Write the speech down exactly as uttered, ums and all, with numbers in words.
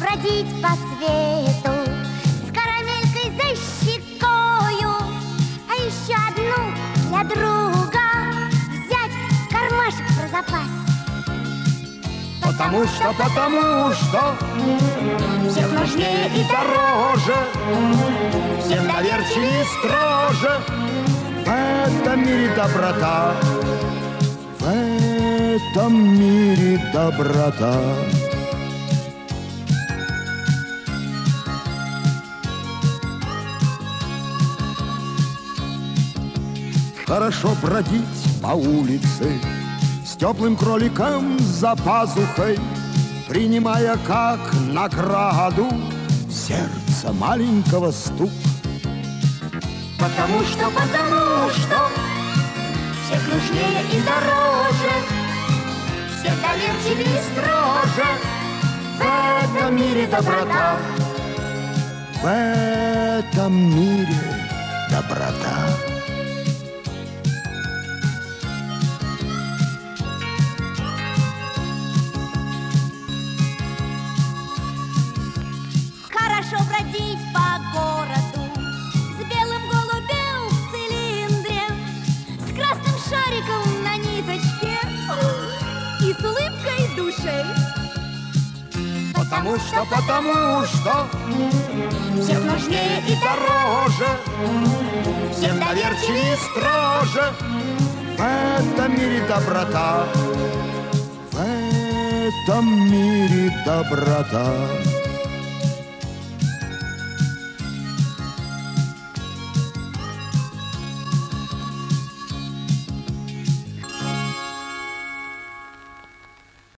бродить по свету с карамелькой за щекою, а еще одну для друга взять в кармашек про запас. Потому что, потому что всех нужнее и дороже, всем доверчивее и строже в этом мире доброта, в этом мире доброта. Хорошо бродить по улице с теплым кроликом за пазухой, принимая как награду сердце маленького стук. Потому что, потому что всех нужнее и дороже, всех доверчивее и строже в этом мире доброта, в этом мире доброта. Хорошо бродить по городу с белым голубем в цилиндре, с красным шариком на ниточке и с улыбкой души. Потому что, потому что всех нужнее и дороже, всем доверчивее и строже в этом мире доброта, в этом мире доброта.